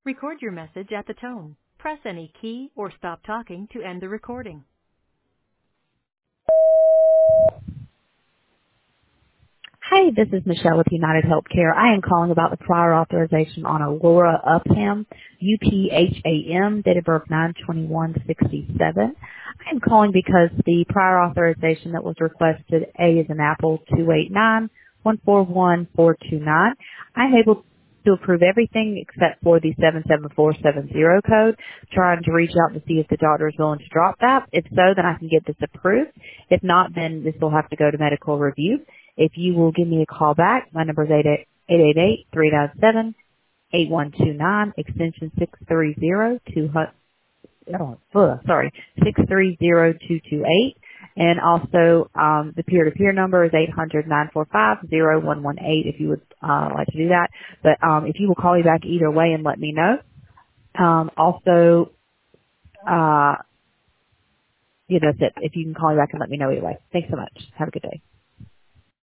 Record your message at the tone. Press any key or stop talking to end the recording. Hi, this is Michelle with United Healthcare. I am calling about the prior authorization on Laura Upham, UPHAM, date of birth 9/21/67. I am calling because the prior authorization that was requested, A is an apple, 289141429. I'm able to approve everything except for the 77470 code, trying to reach out to see if the doctor is willing to drop that. If so, then I can get this approved. If not, then this will have to go to medical review. If you will give me a call back, my number is 888-397-8129, extension 630228. And also, the peer-to-peer number is 800-945-0118 if you would like to do that. But if you will call me back either way and let me know. Also, that's it. If you can call me back and let me know either way. Thanks so much. Have a good day.